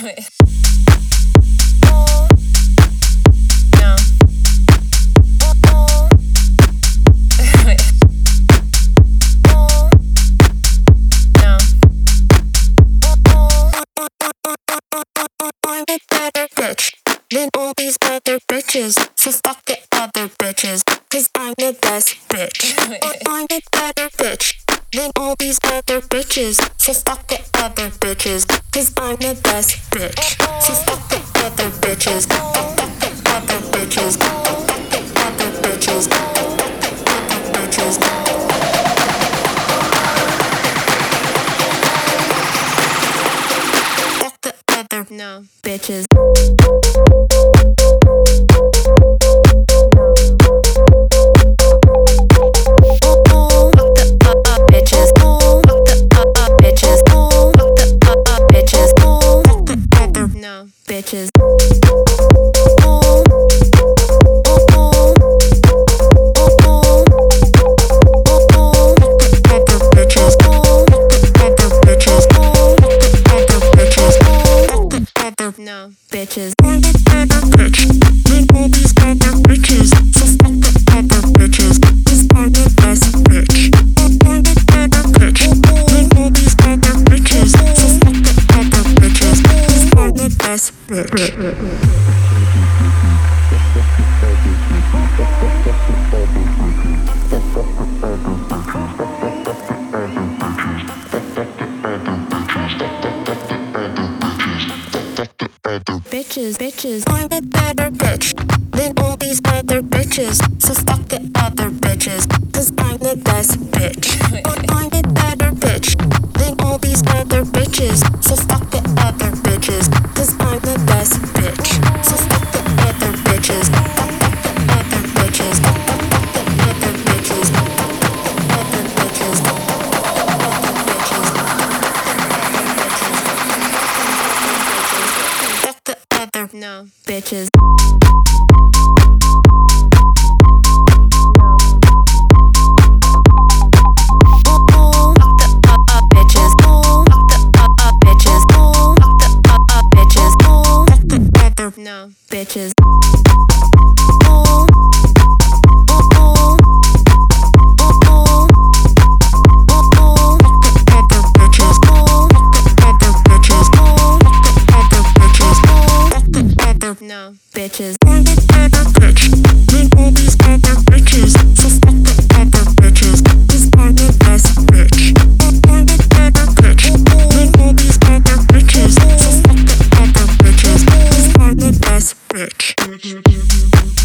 Than all these other bitches, so fuck the other bitches, cause I'm the best bitch. I'm a better bitch than all these other bitches, so fuck the other bitches, cause I'm the best bitch. So fuck the other bitches, fuck the other bitches, fuck the other bitches, fuck the other bitches. Fuck the other no bitches. Bitches. No, bitches. I'm the better bitch than all these other bitches, so fuck the other bitches, cause I'm the best bitch. I'm the better bitch than all these other bitches, so fuck the other bitches, cause I'm the best bitch. Bitches, I'm a better bitch than all these other bitches, so fuck the other bitches, cause I'm the best bitch. I'm a better bitch than all these other bitches, so fuck the other bitches, cause I'm the best bitch. So fuck the other bitches, fuck the other bitches, fuck the other bitches, fuck the other bitches, fuck the other no bitches. No bitches. No bitches. I'm the better bitch than all these other bitches, so fuck the other bitches, cause I'm the best bitch. I'm the better bitch than all these other bitches, so fuck the other bitches, cause I'm the best bitch.